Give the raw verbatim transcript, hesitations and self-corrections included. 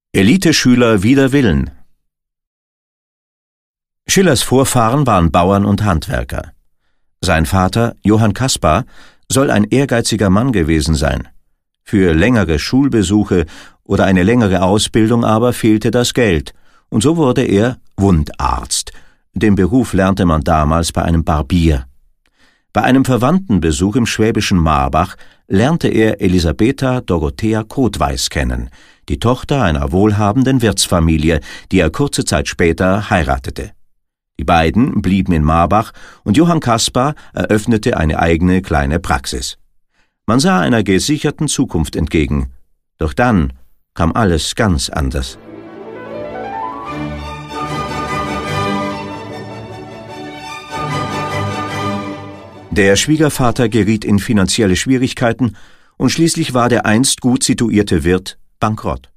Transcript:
Eliteschüler wider Willen. Schillers Vorfahren waren Bauern und Handwerker. Sein Vater, Johann Caspar, soll ein ehrgeiziger Mann gewesen sein. Für längere Schulbesuche oder eine längere Ausbildung aber fehlte das Geld, und so wurde er Wundarzt. Den Beruf lernte man damals bei einem Barbier. Bei einem Verwandtenbesuch im schwäbischen Marbach lernte er Elisabetha Dorothea Kothweis kennen, die Tochter einer wohlhabenden Wirtsfamilie, die er kurze Zeit später heiratete. Die beiden blieben in Marbach und Johann Caspar eröffnete eine eigene kleine Praxis. Man sah einer gesicherten Zukunft entgegen, doch dann kam alles ganz anders. Der Schwiegervater geriet in finanzielle Schwierigkeiten und schließlich war der einst gut situierte Wirt bankrott.